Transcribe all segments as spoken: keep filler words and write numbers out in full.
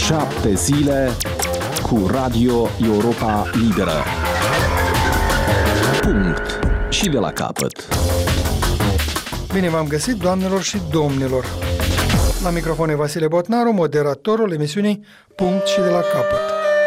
Șapte zile cu Radio Europa Liberă. Punct. Și de la capăt. Bine v-am găsit, doamnelor și domnilor. La microfon e Vasile Botnaru, moderatorul emisiunii Punct și de la capăt.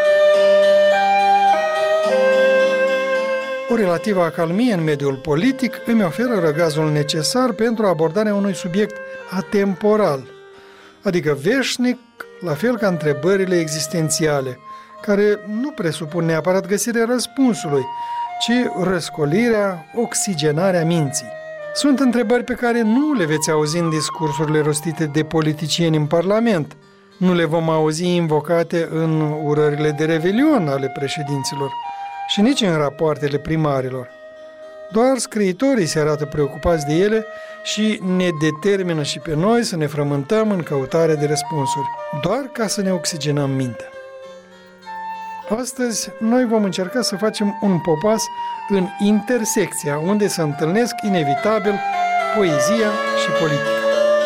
O relativă acalmie în mediul politic îmi oferă răgazul necesar pentru abordarea unui subiect atemporal, adică veșnic, la fel ca întrebările existențiale, care nu presupun neapărat găsirea răspunsului, ci răscolirea, oxigenarea minții. Sunt întrebări pe care nu le veți auzi în discursurile rostite de politicieni în Parlament, nu le vom auzi invocate în urările de revelion ale președinților și nici în rapoartele primarilor. Doar scriitorii se arată preocupați de ele și ne determină și pe noi să ne frământăm în căutarea de răspunsuri, doar ca să ne oxigenăm mintea. Astăzi, noi vom încerca să facem un popas în intersecția unde se întâlnesc inevitabil poezia și politica.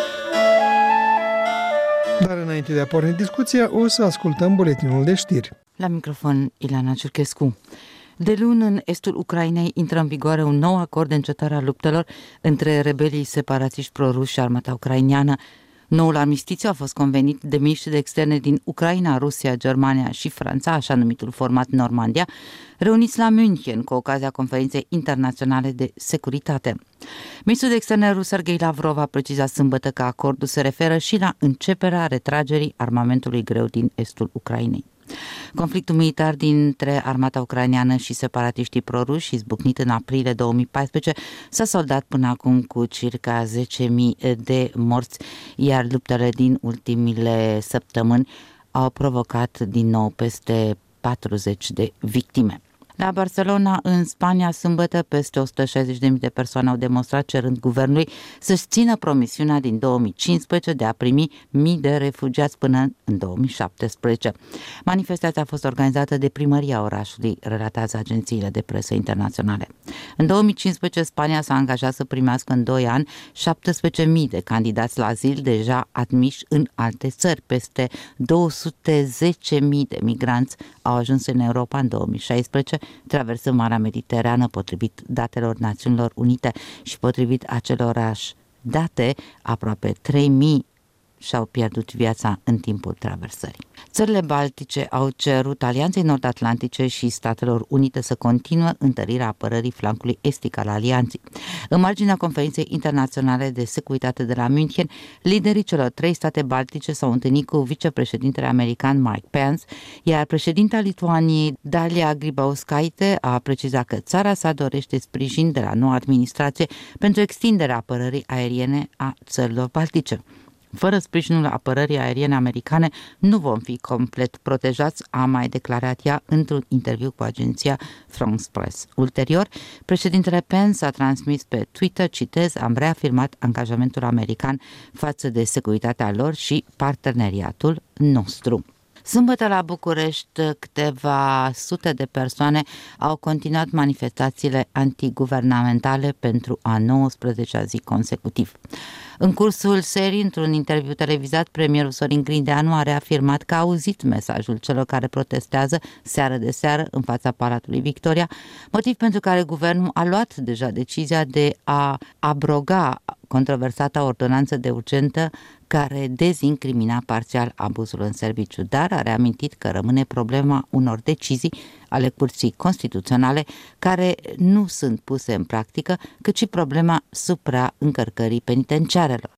Dar înainte de a porni discuția, o să ascultăm buletinul de știri. La microfon, Ileana Ciurchescu. De luni, în estul Ucrainei, intră în vigoare un nou acord de încetare a luptelor între rebelii separatiști proruși și armata ucraineană. Noul armistițiu a fost convenit de miniștri de externe din Ucraina, Rusia, Germania și Franța, așa numitul format Normandia, reuniți la München cu ocazia conferinței internaționale de securitate. Ministrul de externe rus Sergei Lavrov a precizat sâmbătă că acordul se referă și la începerea retragerii armamentului greu din estul Ucrainei. Conflictul militar dintre armata ucraineană și separatiștii proruși, izbucnit în aprilie două mii paisprezece, s-a soldat până acum cu circa zece mii de morți, iar luptele din ultimile săptămâni au provocat din nou peste patruzeci de victime. La Barcelona, în Spania, sâmbătă, peste o sută șaizeci de mii de persoane au demonstrat cerând guvernului să-și țină promisiunea din două mii cincisprezece de a primi mii de refugiați până în două mii șaptesprezece. Manifestația a fost organizată de primăria orașului, relatează agențiile de presă internaționale. În două mii cincisprezece, Spania s-a angajat să primească în doi ani șaptesprezece mii de candidați la azil deja admiși în alte țări. Peste două sute zece mii de migranți au ajuns în Europa în două mii șaisprezece, traversând Marea Mediterană, potrivit datelor Națiunilor Unite, și potrivit acelorași date, aproape trei mii și-au pierdut viața în timpul traversării. Țările baltice au cerut Alianței Nord-Atlantice și Statelor Unite să continue întărirea apărării flancului estic al alianței. În marginea conferinței internaționale de securitate de la München, liderii celor trei state baltice s-au întâlnit cu vicepreședintele american Mike Pence, iar președinta Lituaniei Dalia Grybauskaite a precizat că țara sa dorește sprijin de la noua administrație pentru extinderea apărării aeriene a țărilor baltice. Fără sprijinul apărării aeriene americane nu vom fi complet protejați, a mai declarat ea într-un interviu cu agenția France Press. Ulterior, președintele Pence a transmis pe Twitter, citez, am reafirmat angajamentul american față de securitatea lor și parteneriatul nostru. Sâmbătă la București, câteva sute de persoane au continuat manifestațiile antiguvernamentale pentru a nouăsprezecea zi consecutiv. În cursul serii, într-un interviu televizat, premierul Sorin Grindeanu a reafirmat că a auzit mesajul celor care protestează seară de seară în fața Palatului Victoria, motiv pentru care guvernul a luat deja decizia de a abroga controversata ordonanță de urgență care dezincrimina parțial abuzul în serviciu, dar a reamintit că rămâne problema unor decizii ale Curții Constituționale care nu sunt puse în practică, cât și problema supraîncărcării penitenciarelor.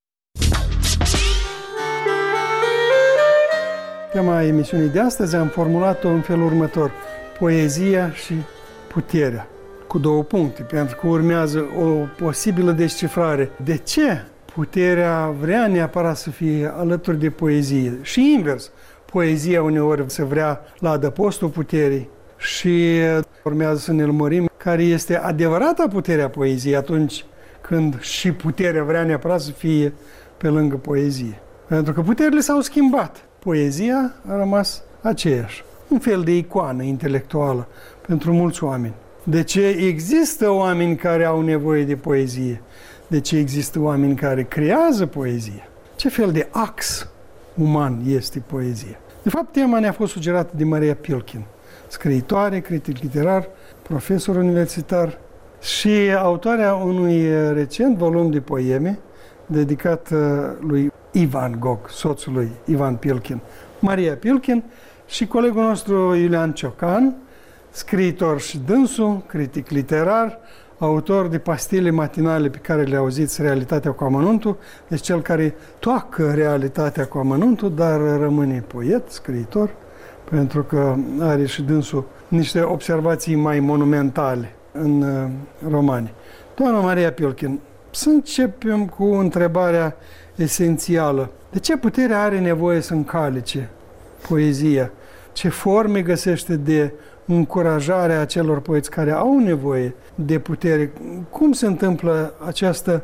Tema emisiunii de astăzi am formulat-o în felul următor: poezia și puterea, cu două puncte, pentru că urmează o posibilă descifrare. De ce puterea vrea neapărat să fie alături de poezie? Și invers, poezia uneori se vrea la adăpostul puterii și urmează să ne lămurim care este adevărata puterea poeziei atunci când și puterea vrea neapărat să fie pe lângă poezie. Pentru că puterile s-au schimbat. Poezia a rămas aceeași. Un fel de icoană intelectuală pentru mulți oameni. De ce există oameni care au nevoie de poezie? De ce există oameni care creează poezie? Ce fel de ax uman este poezia? De fapt, tema ne-a fost sugerată de Maria Pilkin, scriitoare, critic literar, profesor universitar și autoarea unui recent volum de poeme dedicat lui Ivan Gog, soțul lui Ivan Pilkin. Maria Pilkin și colegul nostru Iulian Ciocan, scriitor și dânsul, critic literar, autor de pastile matinale pe care le auziți, Realitatea cu amănuntul, deci cel care toacă realitatea cu amănuntul, dar rămâne poet, scriitor, pentru că are și dânsul niște observații mai monumentale în uh, romani. Doamna Maria Pilkin, să începem cu întrebarea esențială. De ce putere are nevoie să încalice poezia? Ce forme găsește de încurajarea acelor poeți care au nevoie de putere? Cum se întâmplă această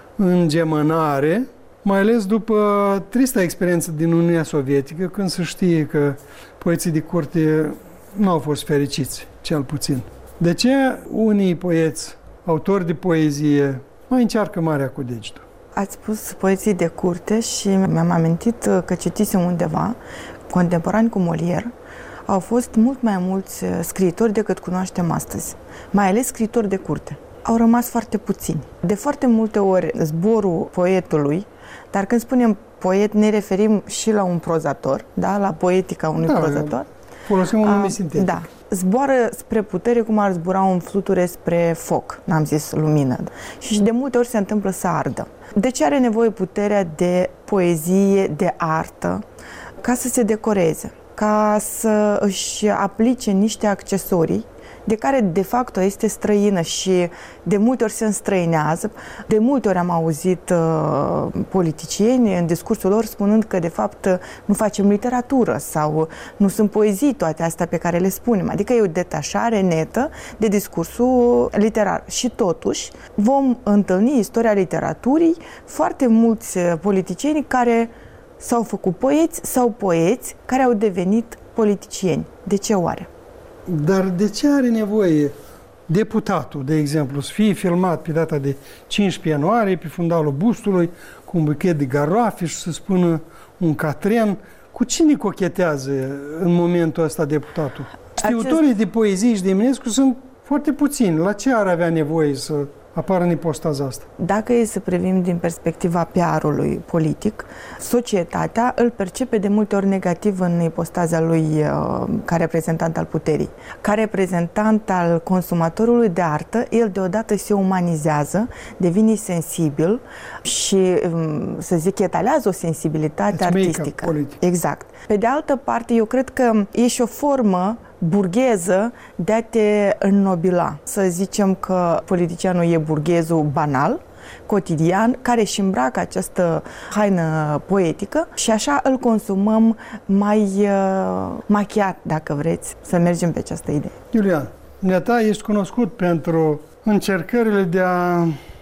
îngemănare, mai ales după trista experiență din Uniunea Sovietică, când se știe că poeții de curte nu au fost fericiți, cel puțin. De ce unii poeți, autori de poezie, mai încearcă marea cu degetul? Ați spus poeții de curte și mi-am amintit că citisem undeva, contemporani cu Molière, au fost mult mai mulți scriitori decât cunoaștem astăzi, mai ales scriitori de curte. Au rămas foarte puțini. De foarte multe ori zborul poetului, dar când spunem poet ne referim și la un prozator, da? La poetica unui da, prozator. Folosim un nume sintetic. Da. Zboară spre putere cum ar zbura un fluture spre foc, n-am zis lumină. Și de multe ori se întâmplă să ardă. De ce are nevoie puterea de poezie, de artă? Ca să se decoreze, ca să își aplice niște accesorii de care de fapt este străină și de multe ori se înstrăinează. De multe ori am auzit uh, politicieni în discursul lor spunând că de fapt nu facem literatură sau nu sunt poezii toate astea pe care le spunem. Adică e o detașare netă de discursul literar. Și totuși vom întâlni istoria literaturii foarte mulți politicieni care s-au făcut poeți sau poeți care au devenit politicieni. De ce oare? Dar de ce are nevoie deputatul, de exemplu, să fie filmat pe data de cincisprezece ianuarie pe fundalul bustului cu un buchet de garoafe și să spună un catren? Cu cine cochetează în momentul ăsta deputatul? Știutorii Acest... de poezii și de Eminescu sunt foarte puțini. La ce ar avea nevoie să apară în ipostaza asta? Dacă e să privim din perspectiva P R-ului politic, societatea îl percepe de multe ori negativ în ipostaza lui uh, ca reprezentant al puterii. Ca reprezentant al consumatorului de artă, el deodată se umanizează, devine sensibil și, um, să zic, etalează o sensibilitate It's artistică. Exact. Pe de altă parte, eu cred că e și o formă burgheză de a te înnobila. Să zicem că politicianul e burghezul banal, cotidian, care își îmbracă această haină poetică și așa îl consumăm mai uh, machiat, dacă vreți, să mergem pe această idee. Iulian, dumneata ești cunoscut pentru încercările de a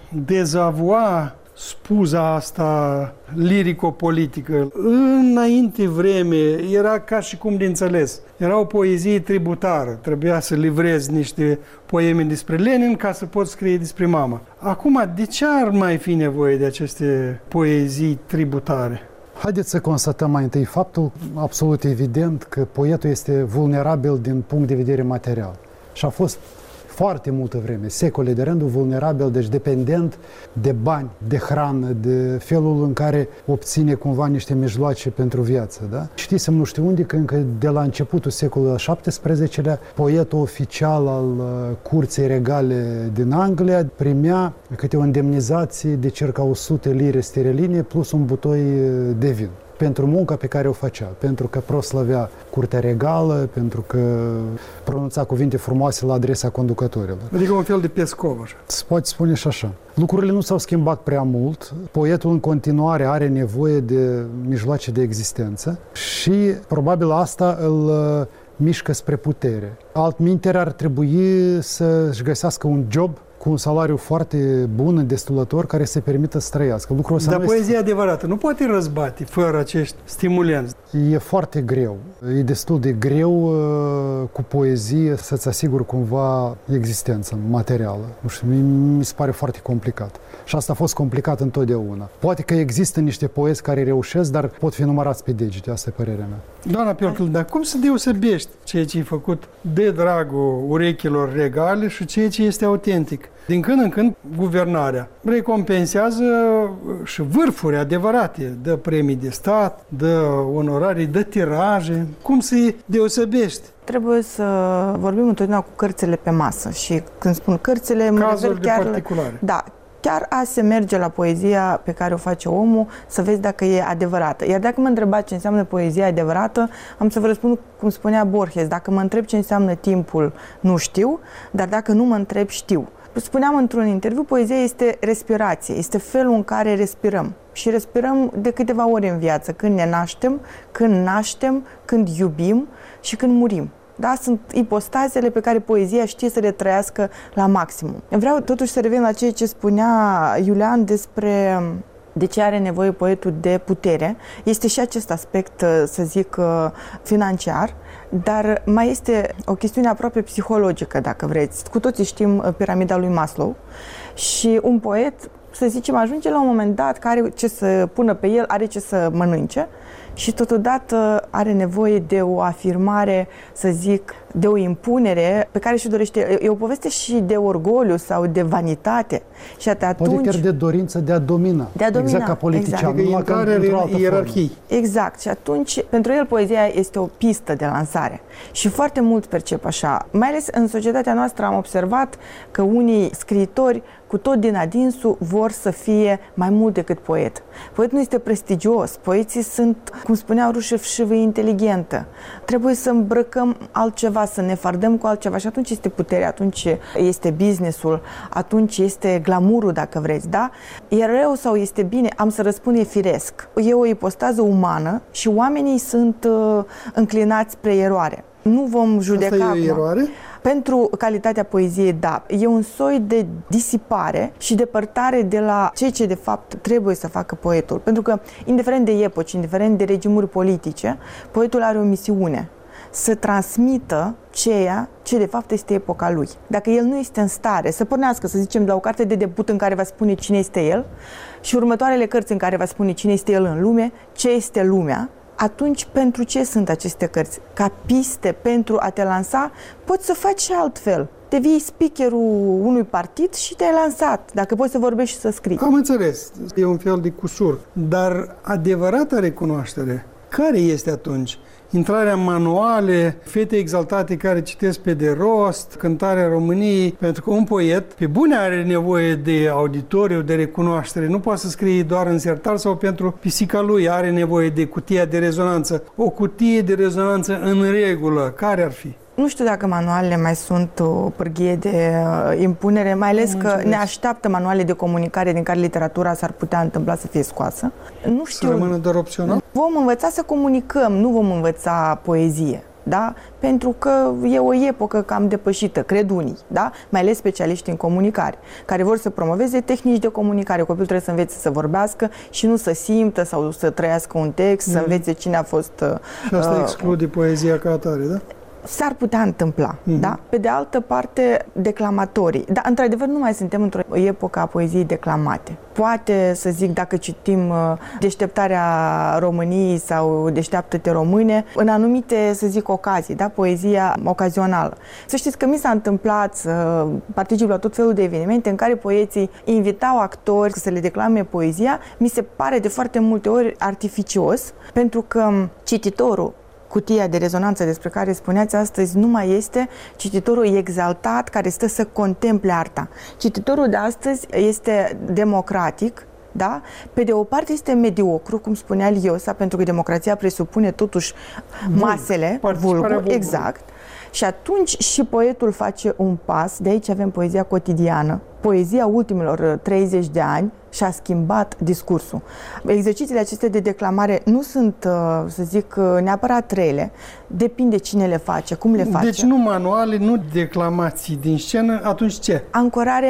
dezavua spuza asta lirico-politică. Înainte vreme era ca și cum de înțeles. Era o poezie tributară. Trebuia să livrezi niște poeme despre Lenin ca să poți scrie despre mama. Acum, de ce ar mai fi nevoie de aceste poezii tributare? Haideți să constatăm mai întâi faptul absolut evident că poetul este vulnerabil din punct de vedere material. Și a fost foarte multă vreme, secole de rândul, vulnerabil, deci dependent de bani, de hrană, de felul în care obține cumva niște mijloace pentru viață. Da? Știți, nu știu unde, că încă de la începutul secolului al șaptesprezecelea, poetul oficial al uh, curții regale din Anglia primea câte o indemnizație de circa o sută lire sterline plus un butoi de vin pentru munca pe care o făcea, pentru că proslăvea curtea regală, pentru că pronunța cuvinte frumoase la adresa conducătorilor. Adică un fel de Pescov, așa. Se poate spune și așa. Lucrurile nu s-au schimbat prea mult. Poetul în continuare are nevoie de mijloace de existență și probabil asta îl mișcă spre putere. Altminteri ar trebui să-și găsească un job cu un salariu foarte bun, destulător, care se permită să trăiască. Lucrul ăsta Dar nu poezia este... adevărată nu poate răzbate fără acești stimulenți. E foarte greu. E destul de greu cu poezie să-ți asiguri cumva existența materială. Nu știu, mi se pare foarte complicat. Și asta a fost complicat întotdeauna. Poate că există niște poezi care reușesc, dar pot fi numărați pe degete, asta e părerea mea. Doamna Piorcăl, dar cum să deosebești ceea ce ai făcut de dragul urechilor regale și ceea ce este autentic? Din când în când, guvernarea recompensează și vârfuri adevărate, dă premii de stat, dă onorarii, dă tiraje. Cum să-i deosebești? Trebuie să vorbim întotdeauna cu cărțile pe masă și când spun cărțile, mă refer chiar particulare. Da, chiar a se merge la poezia pe care o face omul să vezi dacă e adevărată. Iar dacă mă întrebați ce înseamnă poezia adevărată, am să vă răspund cum spunea Borges, dacă mă întreb ce înseamnă timpul, nu știu, dar dacă nu mă întreb, știu. Spuneam într-un interviu, poezia este respirație, este felul în care respirăm. Și respirăm de câteva ori în viață, când ne naștem, când naștem, când iubim și când murim. Da? Sunt ipostazele pe care poezia știe să le trăiască la maximum. Vreau totuși să revin la ceea ce spunea Iulian despre de ce are nevoie poetul de putere. Este și acest aspect, să zic, financiar, dar mai este o chestiune aproape psihologică, dacă vreți. Cu toții știm piramida lui Maslow și un poet, să zicem, ajunge la un moment dat că are ce să pună pe el, are ce să mănânce și totodată are nevoie de o afirmare, să zic, de o impunere pe care și dorește. E o poveste și de orgoliu sau de vanitate. Și atunci, poate chiar de dorință de a domina. De a domina. Exact ca politician. Exact. Nu ca într-o altă ierarhie. Exact. Și atunci, pentru el, poezia este o pistă de lansare. Și foarte mult percep așa. Mai ales în societatea noastră am observat că unii scriitori cu tot din adinsul vor să fie mai mult decât poet. Poet nu este prestigios. Poeții sunt, cum spunea Rușev, șivă inteligentă. Trebuie să îmbrăcăm altceva, să ne fardăm cu altceva și atunci este puterea, atunci este businessul, atunci este glamurul, dacă vreți, da? E rău sau este bine? Am să răspund, e firesc. E o ipostază umană și oamenii sunt uh, înclinați spre eroare. Nu vom judeca. Asta e o eroare? Pentru calitatea poeziei, da. E un soi de disipare și depărtare de la ceea ce de fapt trebuie să facă poetul. Pentru că, indiferent de epoci, indiferent de regimuri politice, poetul are o misiune: să transmită ceea ce de fapt este epoca lui. Dacă el nu este în stare să pornească, să zicem, de la o carte de debut în care va spune cine este el și următoarele cărți în care va spune cine este el în lume, ce este lumea, atunci pentru ce sunt aceste cărți? Ca piste pentru a te lansa, poți să faci și altfel. Devii speakerul unui partid și te-ai lansat, dacă poți să vorbești și să scrii. Am înțeles, e un fel de cusur, dar adevărata recunoaștere, care este atunci? Intrarea în manuale, fete exaltate care citesc pe de rost, cântarea României, pentru că un poet, pe bune, are nevoie de auditoriu, de recunoaștere. Nu poate să scrie doar în sertar sau pentru pisica lui, are nevoie de cutia de rezonanță. O cutie de rezonanță în regulă, care ar fi? Nu știu dacă manualele mai sunt o pârghie de uh, impunere, mai ales că înțeles. Ne așteaptă manuale de comunicare din care literatura s-ar putea întâmpla să fie scoasă. Nu știu. Să rămână doar opțional? Vom învăța să comunicăm, nu vom învăța poezie. Da? Pentru că e o epocă cam depășită, cred unii, da? Mai ales specialiști în comunicare, care vor să promoveze tehnici de comunicare. Copilul trebuie să învețe să vorbească și nu să simtă sau să trăiască un text, mm. să învețe cine a fost... Și asta uh, exclude poezia ca atare, da? S-ar putea întâmpla, mm-hmm. da? Pe de altă parte, declamatorii. Dar, într-adevăr, nu mai suntem într-o epocă a poeziei declamate. Poate, să zic, dacă citim uh, Deșteptarea României sau Deșteaptă-te române, în anumite, să zic, ocazii, da? Poezia ocazională. Să știți că mi s-a întâmplat să particip la tot felul de evenimente în care poeții invitau actori să le declame poezia. Mi se pare de foarte multe ori artificios, pentru că cititorul, cutia de rezonanță despre care spuneați astăzi, nu mai este cititorul exaltat care stă să contemple arta. Cititorul de astăzi este democratic, da? Pe de o parte este mediocru, cum spunea Liosa, pentru că democrația presupune totuși masele, vulgul, exact. Și atunci și poetul face un pas, de aici avem poezia cotidiană. Poezia ultimilor treizeci de ani și-a schimbat discursul. Exercițiile acestea de declamare nu sunt, să zic, neapărat rele, depinde cine le face, cum le face. Deci nu manuale, nu declamații din scenă, atunci ce? Ancorare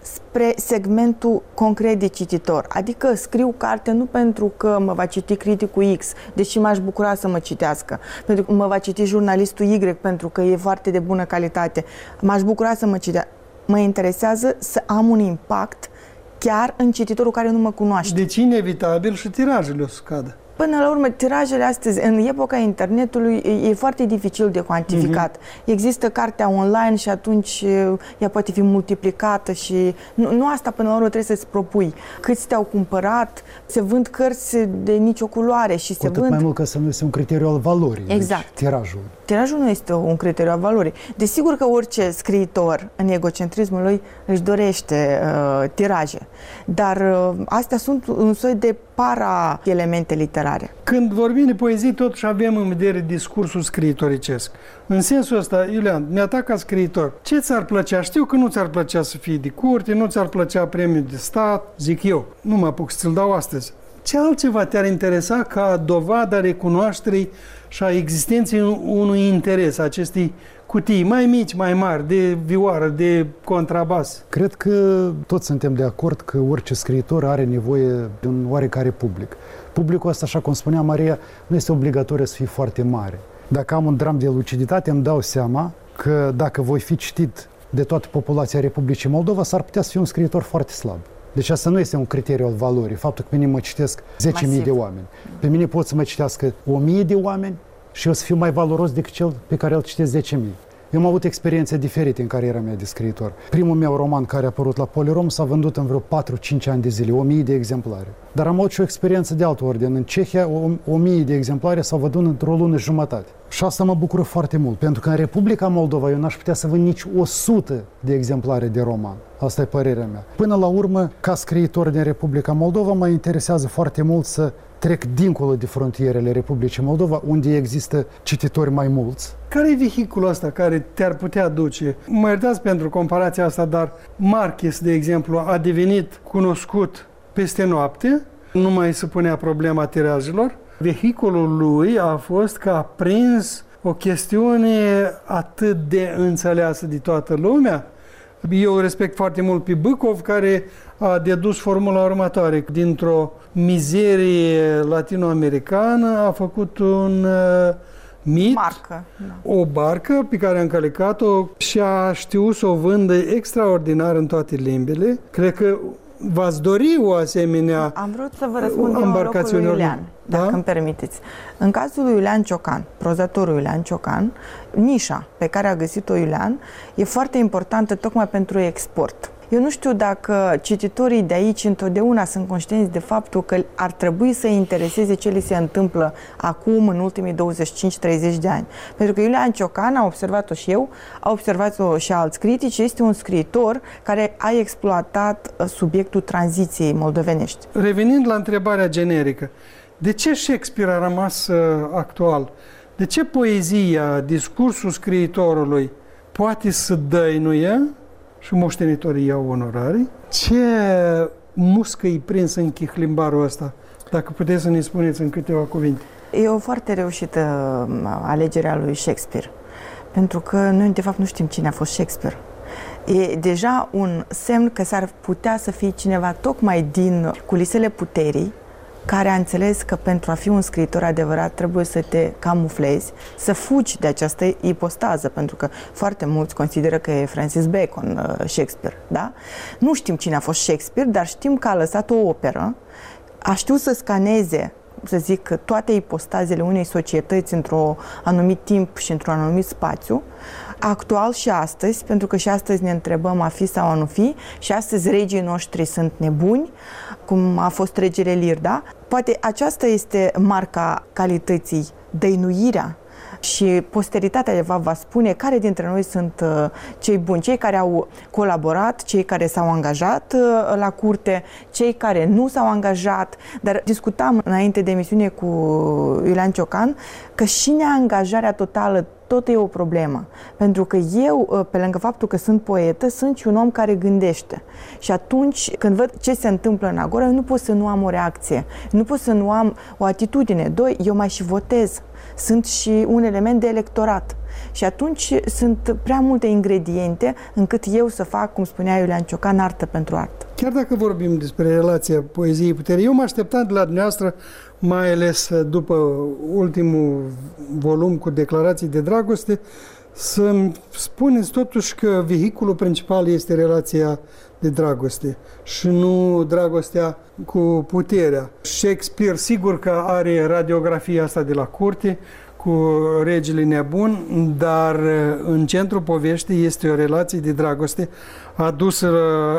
spre segmentul concret de cititor. Adică scriu carte nu pentru că mă va citi criticul X, deși m-aș bucura să mă citească, pentru că mă va citi jurnalistul Y pentru că e foarte de bună calitate. M-aș bucura să mă citească. Mă interesează să am un impact chiar în cititorul care nu mă cunoaște. Deci inevitabil și tirajele o să scadă. Până la urmă, tirajele astăzi, în epoca internetului, e foarte dificil de cuantificat. Uh-huh. Există cartea online și atunci ea poate fi multiplicată și nu, nu asta până la urmă trebuie să-ți propui. Câți te-au cumpărat, se vând cărți de nicio culoare și Cu se atât vând... mai mult că să nu este un criteriu al valorii. Exact. Deci, tirajul. Tirajul nu este un criteriu al valorii. Desigur că orice scriitor, în egocentrismul lui, își dorește uh, tiraje. Dar uh, astea sunt un soi de para-elemente literare. Când vorbim de poezie, totuși avem în vedere discursul scriitoricesc. În sensul ăsta, Iulian, mi-atac ca scriitor. Ce ți-ar plăcea? Știu că nu ți-ar plăcea să fii de curte, nu ți-ar plăcea premiul de stat, zic eu. Nu mă apuc să ți-l dau astăzi. Ce altceva te-ar interesa ca dovada recunoașterii și a existenței unui interes, acestei cutii mai mici, mai mari, de vioară, de contrabas? Cred că toți suntem de acord că orice scriitor are nevoie de un oarecare public. Publicul ăsta, așa cum spunea Maria, nu este obligatoriu să fie foarte mare. Dacă am un dram de luciditate, îmi dau seama că dacă voi fi citit de toată populația Republicii Moldova, s-ar putea să fiu un scriitor foarte slab. Deci asta nu este un criteriu al valorii. Faptul că pe mine mă citesc zece mii de oameni. Pe mine pot să mă citească o mie de oameni și eu să fiu mai valoros decât cel pe care îl citesc zece mii. Eu am avut experiențe diferite în cariera mea de scriitor. Primul meu roman care a apărut la Polirom s-a vândut în vreo patru-cinci ani de zile, o mie de exemplare. Dar am avut și o experiență de alt ordin. În Cehia, o mie de exemplare s-au vândut într-o lună și jumătate. Și asta mă bucură foarte mult, pentru că în Republica Moldova eu n-aș putea să vând nici o sută de exemplare de roman. Asta e părerea mea. Până la urmă, ca scriitor din Republica Moldova, mă interesează foarte mult să trec dincolo de frontierele Republicii Moldova, unde există cititori mai mulți. Care e vehiculul ăsta care te-ar putea duce? Mă iertați pentru comparația asta, dar Marquez, de exemplu, a devenit cunoscut peste noapte, nu mai se punea problema tirajelor. Vehiculul lui a fost că a prins o chestiune atât de înțeleasă de toată lumea. Eu respect foarte mult pe Bâcov, care a dedus formula următoare. Dintr-o mizerie latinoamericană a făcut un uh, mit, Marcă, da. O barcă pe care a încălecat-o și a știut să o vândă extraordinar în toate limbile. Cred că v-ați dori o asemenea Am vrut să vă răspund în locul lui Iulian, da? dacă îmi permiteți. În cazul lui Iulian Ciocan, prozatorul Iulian Ciocan, nișa pe care a găsit-o Iulian e foarte importantă tocmai pentru export. Eu nu știu dacă cititorii de aici întotdeauna sunt conștienți de faptul că ar trebui să intereseze ce li se întâmplă acum, în ultimii douăzeci și cinci treizeci de ani. Pentru că Iulian Ciocan, a observat-o și eu, a observat-o și alți critici, este un scriitor care a exploatat subiectul tranziției moldovenești. Revenind la întrebarea generică, de ce Shakespeare a rămas actual? De ce poezia, discursul scriitorului poate să dăinuie și moștenitorii iau onorarii? Ce muscă îi prins în chihlimbarul ăsta? Dacă puteți să ne spuneți în câteva cuvinte. E o foarte reușită alegerea lui Shakespeare. Pentru că noi, de fapt, nu știm cine a fost Shakespeare. E deja un semn că s-ar putea să fie cineva tocmai din culisele puterii, care a înțeles că pentru a fi un scriitor adevărat trebuie să te camuflezi, să fugi de această ipostază, pentru că foarte mulți consideră că e Francis Bacon Shakespeare, da? Nu știm cine a fost Shakespeare, dar știm că a lăsat o operă, a știut să scaneze, să zic, toate ipostazele unei societăți într-un anumit timp și într-un anumit spațiu, actual și astăzi, pentru că și astăzi ne întrebăm a fi sau a nu fi, și astăzi regii noștri sunt nebuni, cum a fost regele Lear, da? Poate aceasta este marca calității, dăinuirea, și posteritatea de fapt va spune care dintre noi sunt uh, cei buni, cei care au colaborat, cei care s-au angajat uh, la curte, cei care nu s-au angajat, dar discutam înainte de emisiune cu Iulian Ciocan că și neangajarea totală tot e o problemă. Pentru că eu, pe lângă faptul că sunt poetă, sunt și un om care gândește. Și atunci, când văd ce se întâmplă în Agora, eu nu pot să nu am o reacție. Nu pot să nu am o atitudine. Doi, eu mai și votez. Sunt și un element de electorat. Și atunci sunt prea multe ingrediente încât eu să fac, cum spunea Iulian Ciocan, artă pentru artă. Chiar dacă vorbim despre relația poeziei-putere, eu mă așteptam de la dumneavoastră, mai ales după ultimul volum cu declarații de dragoste, să-mi spuneți totuși că vehiculul principal este relația de dragoste și nu dragostea cu puterea. Shakespeare sigur că are radiografia asta de la curte, cu regele nebun, dar în centrul poveștii este o relație de dragoste adusă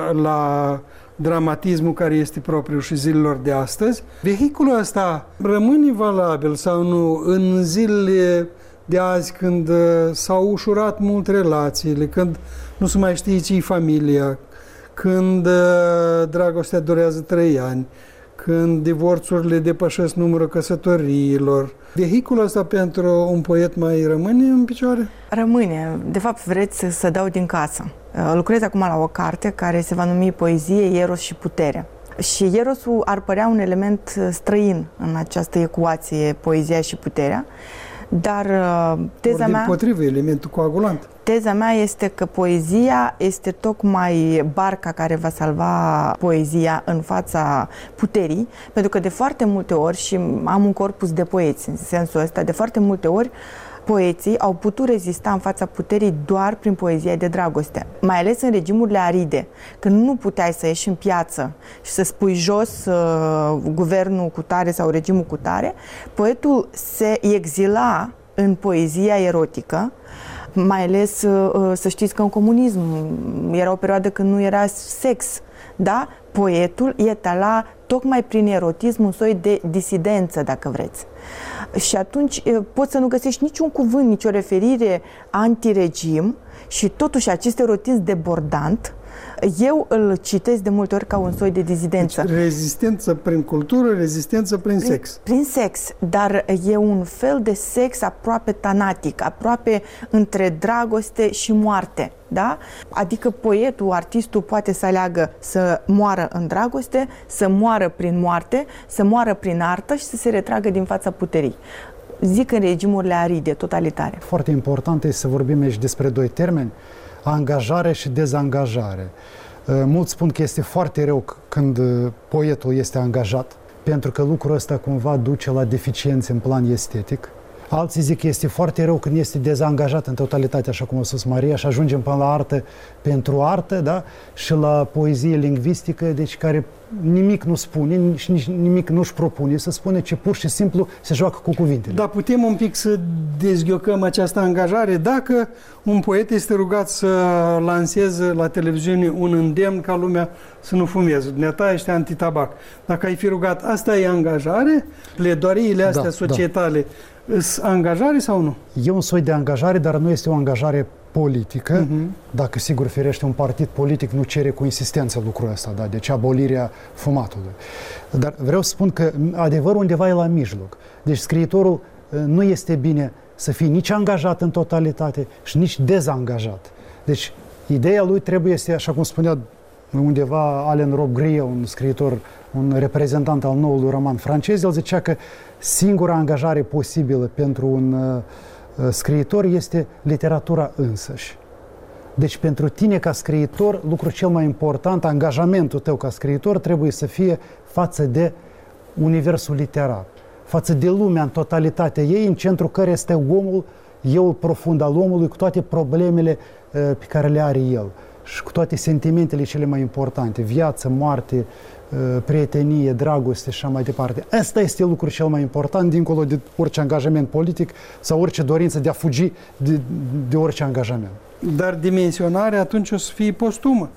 la dramatismul care este propriu și zilelor de astăzi. Vehiculul ăsta rămâne valabil sau nu în zilele de azi, când s-au ușurat mult relațiile, când nu se mai știe ce-i familia, când dragostea durează trei ani, când divorțurile depășesc numărul căsătoriilor. Vehiculul ăsta pentru un poet mai rămâne în picioare? Rămâne. De fapt, vreți să dau din casă. Lucrez acum la o carte care se va numi Poezie, Eros și Putere. Și Erosul ar părea un element străin în această ecuație, poezia și puterea, dar teza Ori mea... dimpotrivă, elementul coagulant. Teza mea este că poezia este tocmai barca care va salva poezia în fața puterii, pentru că de foarte multe ori, și am un corpus de poeți în sensul ăsta, de foarte multe ori poeții au putut rezista în fața puterii doar prin poezia de dragoste, mai ales în regimurile aride, când nu puteai să ieși în piață și să spui jos uh, guvernul cu tare sau regimul cu tare, poetul se exila în poezia erotică, mai ales să știți că în comunism era o perioadă când nu era sex, da? Poetul etala tocmai prin erotism un soi de disidență, dacă vreți. Și atunci poți să nu găsești niciun cuvânt, nicio referire antiregim și totuși acest erotism debordant eu îl citesc de multe ori ca un soi de dizidență. Deci, rezistență prin cultură, rezistență prin, prin sex. Prin sex, dar e un fel de sex aproape tanatic, aproape între dragoste și moarte. Da? Adică poetul, artistul poate să aleagă să moară în dragoste, să moară prin moarte, să moară prin artă și să se retragă din fața puterii. Zic în regimurile aride, totalitare. Foarte important este să vorbim aici despre doi termeni, angajare și dezangajare. Mulți spun că este foarte rău când poetul este angajat, pentru că lucrul ăsta cumva duce la deficiențe în plan estetic. Alții zic că este foarte rău când este dezangajat în totalitate, așa cum a spus Maria, și ajungem până la artă pentru artă, da? Și la poezie lingvistică, deci care nimic nu spune și nici nimic nu-și propune să spune, ci pur și simplu se joacă cu cuvintele. Dar putem un pic să dezghiocăm această angajare dacă un poet este rugat să lanseze la televiziune un îndemn ca lumea să nu fumeze. Dumneata ești antitabac. Dacă ai fi rugat, asta e angajare? Pledoariile astea da, societale da. Sunt angajare sau nu? E un soi de angajare, dar nu este o angajare politică, uh-huh. Dacă sigur ferește un partid politic nu cere cu insistență lucrul ăsta, da? Deci abolirea fumatului. Dar vreau să spun că adevărul undeva e la mijloc. Deci scriitorul nu este bine să fie nici angajat în totalitate și nici dezangajat. Deci ideea lui trebuie să, așa cum spunea undeva Alain Robbe-Grillet, un scriitor, un reprezentant al noului roman francez, el zicea că singura angajare posibilă pentru un uh, scriitor este literatura însăși. Deci pentru tine ca scriitor, lucrul cel mai important, angajamentul tău ca scriitor trebuie să fie față de universul literar, față de lumea în totalitatea ei, în centrul care este omul, eu profund al omului, cu toate problemele uh, pe care le are el și cu toate sentimentele cele mai importante, viață, moarte, prietenie, dragoste și așa mai departe. Asta este lucrul cel mai important, dincolo de orice angajament politic sau orice dorință de a fugi de, de orice angajament. Dar dimensionarea atunci o să fie postumă.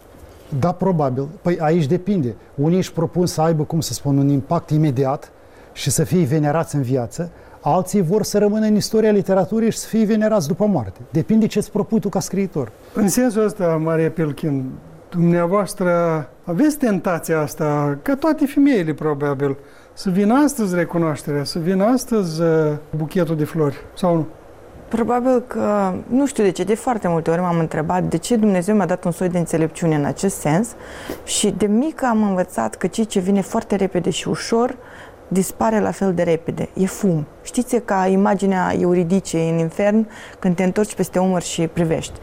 Da, probabil. Păi aici depinde. Unii își propun să aibă, cum să spun, un impact imediat și să fie venerați în viață, alții vor să rămână în istoria literaturii și să fie venerați după moarte. Depinde ce îți propui tu ca scriitor. În sensul ăsta, Maria Pilkin, dumneavoastră aveți tentația asta, ca toate femeile probabil, să vină astăzi recunoașterea, să vină astăzi buchetul de flori, sau nu? Probabil că, nu știu de ce, de foarte multe ori m-am întrebat de ce Dumnezeu mi-a dat un soi de înțelepciune în acest sens și de mică am învățat că ceea ce vine foarte repede și ușor dispare la fel de repede. E fum. Știți, ca imaginea Euridicei în infern când te întorci peste umăr și privești.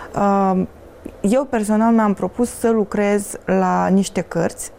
Eu personal mi-am propus să lucrez la niște cărți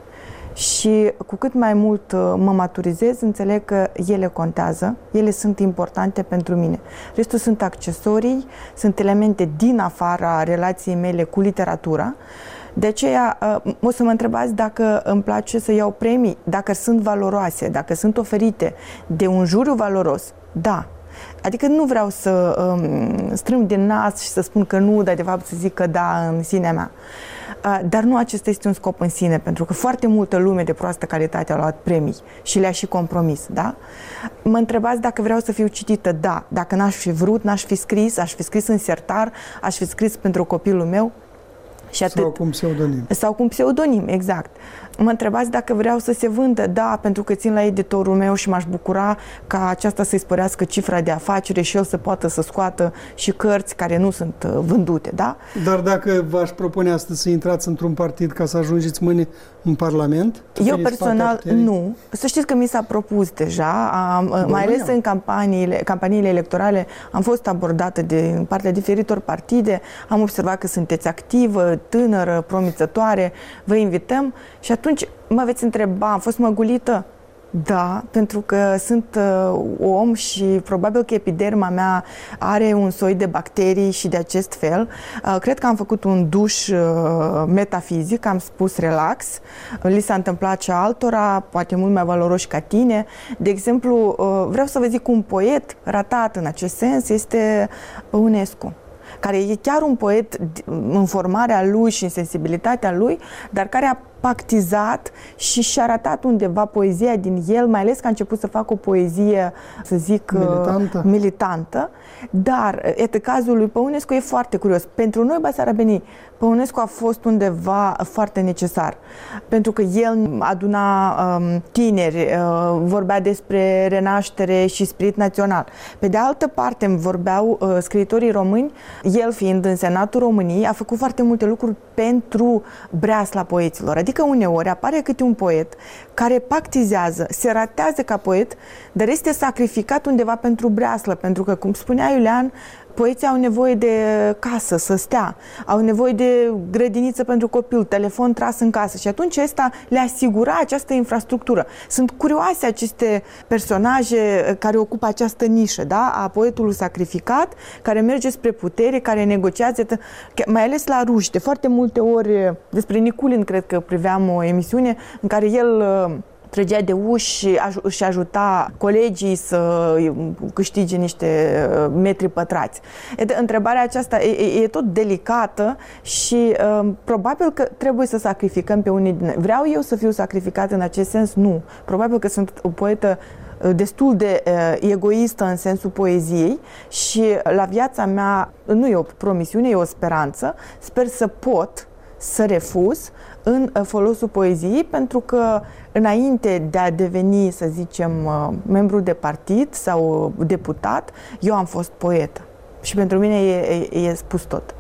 și cu cât mai mult mă maturizez, înțeleg că ele contează, ele sunt importante pentru mine. Restul sunt accesorii, sunt elemente din afara relației mele cu literatura. De aceea o să mă întrebați dacă îmi place să iau premii, dacă sunt valoroase, dacă sunt oferite de un juriu valoros. Da. Adică nu vreau să um, strâng din nas și să spun că nu, dar de fapt să zic că da în sinea mea. Uh, dar nu acesta este un scop în sine, pentru că foarte multă lume de proastă calitate a luat premii și le-a și compromis, da? Mă întrebați dacă vreau să fiu citită, da. Dacă n-aș fi vrut, n-aș fi scris, aș fi scris în sertar, aș fi scris pentru copilul meu. Și atât. Sau cu un pseudonim. Sau cu un pseudonim, exact. Mă întrebați dacă vreau să se vândă, da, pentru că țin la editorul meu și m-aș bucura ca aceasta să-i sporească cifra de afacere și el să poată să scoată și cărți care nu sunt vândute, da? Dar dacă v-aș propune astăzi să intrați într-un partid ca să ajungeți mâine în Parlament? Eu personal nu. Să știți că mi s-a propus deja, am, mai ales în campaniile, campaniile electorale, am fost abordată de partea diferitor partide, am observat că sunteți activă, tânără, promițătoare, vă invităm și atunci mă veți întreba, am fost măgulită? Da, pentru că sunt uh, om și probabil că epiderma mea are un soi de bacterii și de acest fel. Uh, cred că am făcut un duș uh, metafizic, am spus relax, li s-a întâmplat și altora, poate mult mai valoroși ca tine. De exemplu, uh, vreau să vă zic un poet ratat în acest sens este Păunescu, care e chiar un poet în formarea lui și în sensibilitatea lui, dar care a pactizat și și-a arătat undeva poezia din el, mai ales că a început să facă o poezie, să zic, militantă. militantă. Dar, iată, cazul lui Păunescu e foarte curios. Pentru noi, basarabenii, Păunescu a fost undeva foarte necesar, pentru că el aduna um, tineri, uh, vorbea despre renaștere și spirit național. Pe de altă parte, îmi vorbeau uh, scriitorii români, el fiind în Senatul României, a făcut foarte multe lucruri pentru breasla poeților. Adică uneori apare câte un poet care pactizează, se ratează ca poet, dar este sacrificat undeva pentru breaslă, pentru că, cum spunea Iulian, poeții au nevoie de casă, să stea, au nevoie de grădiniță pentru copil, telefon tras în casă și atunci ăsta le asigura această infrastructură. Sunt curioase aceste personaje care ocupă această nișă, da? A poetului sacrificat, care merge spre putere, care negociază, mai ales la ruși. De foarte multe ori, despre Niculin, cred că priveam o emisiune în care el trăgea de uși și își ajuta colegii să câștige niște metri pătrați. Întrebarea aceasta e, e tot delicată și um, probabil că trebuie să sacrificăm pe unii din noi. Vreau eu să fiu sacrificat în acest sens? Nu. Probabil că sunt o poetă destul de uh, egoistă în sensul poeziei și la viața mea nu e o promisiune, e o speranță. Sper să pot să refuz în folosul poeziei, pentru că înainte de a deveni, să zicem, membru de partid sau deputat, eu am fost poetă. Și pentru mine e, e, e spus tot.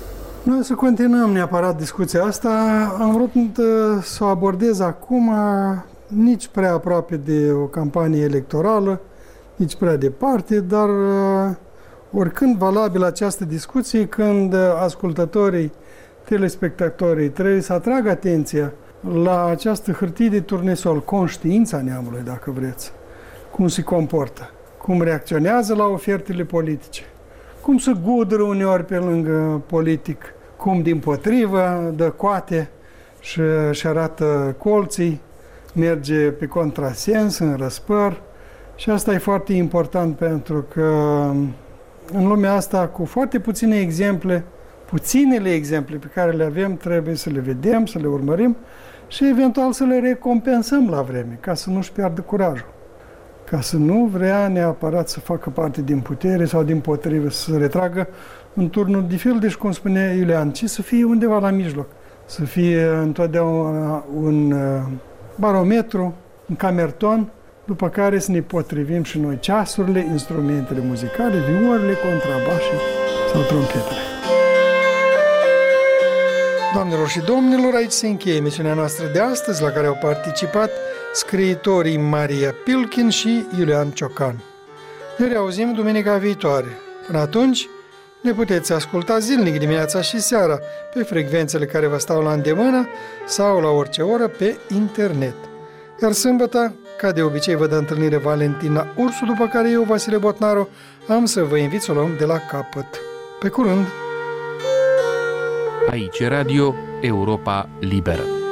Noi să continuăm neapărat discuția asta. Am vrut să o abordez acum nici prea aproape de o campanie electorală, nici prea departe, dar oricând valabilă această discuție, când ascultătorii, telespectatorii trebuie să atragă atenția la această hârtie de turnesol, conștiința neamului, dacă vreți, cum se comportă, cum reacționează la ofertele politice, cum se gudră uneori pe lângă politic, cum dimpotrivă dă coate și, și arată colții, merge pe contrasens, în răspăr. Și asta e foarte important, pentru că în lumea asta, cu foarte puține exemple, puținele exemple pe care le avem, trebuie să le vedem, să le urmărim și eventual să le recompensăm la vreme, ca să nu-și piardă curajul. Ca să nu vrea neapărat să facă parte din putere sau din potrivă, să se retragă în turnul de fel, deci cum spunea Iulian, ci să fie undeva la mijloc, să fie întotdeauna un barometru, un camerton după care să ne potrivim și noi ceasurile, instrumentele muzicale, vioarele, contrabașii sau trompetele. Doamnelor și domnilor, aici se încheie emisiunea noastră de astăzi, la care au participat scriitorii Maria Pilkin și Iulian Ciocan. Ne reauzim duminica viitoare. Până atunci, ne puteți asculta zilnic dimineața și seara pe frecvențele care vă stau la îndemână sau la orice oră pe internet. Iar sâmbătă, ca de obicei, vă dă întâlnire Valentina Ursu, după care eu, Vasile Botnaru, am să vă invit să o luăm de la capăt. Pe curând! Aici Radio Europa Liberă.